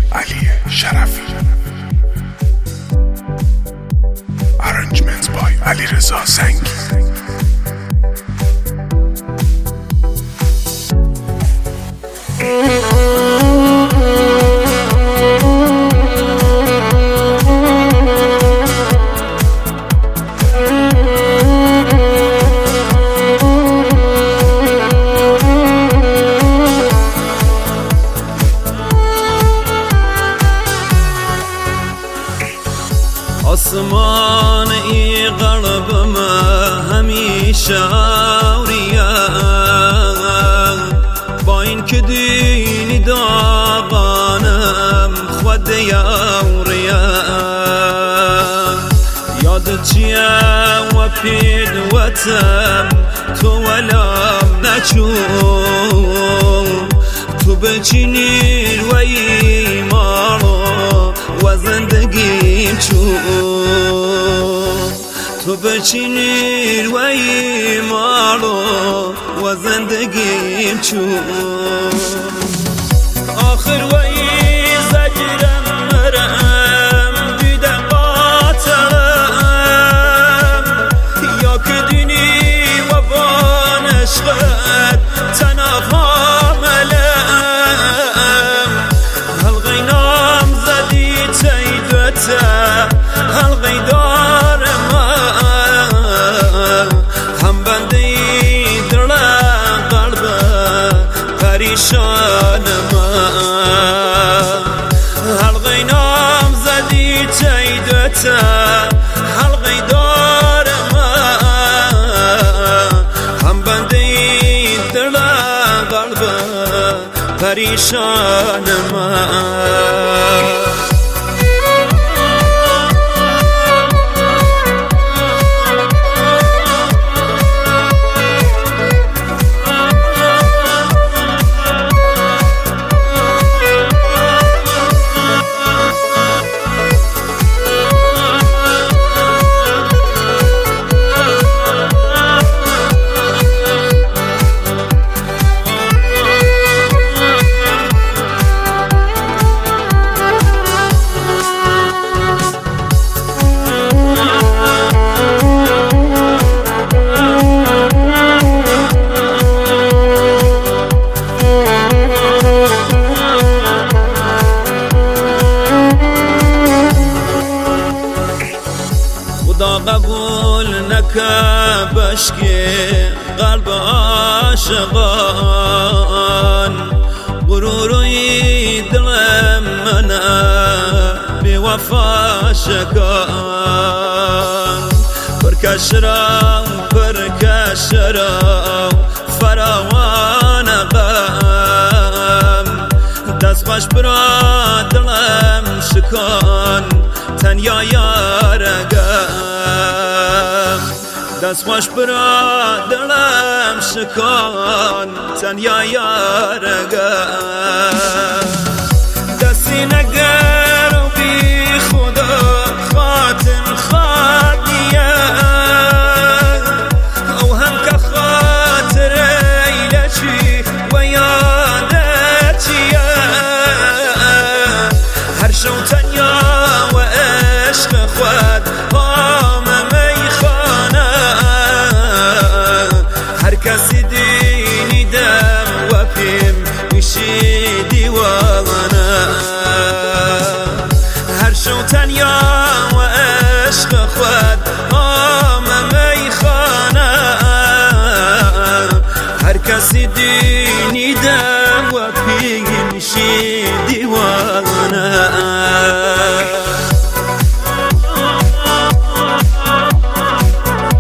علی شرفی. Arrangements by علیرضا زنگی. آسمان ای قلبم همیشه آوریا، با این که دینی داغانم خود یاوریا. یاد چیه و پید وطم تو ولم نچون، تو بچینی و ایمانو و زندگیم چون، تو بچینی و ایمانو و زندگیم چون. آخر و ای زجرم مرم دیدم قاتلم، یا که دینی و بانشقت تنها حلقی دار من هم بنده دل قلب پریشان من. حلقی نام زدی تیدت حلقی دار من هم بنده دل قلب پریشان من. خدا قبول نکه بشکی قلب عاشقان، غروروی دلم منه بی وفا شکان. پرکشرم فراوان غم، دست خوش برا دلم شکان تنیا یارگم. دست خوش برا دلم شکان تنیا یارگم.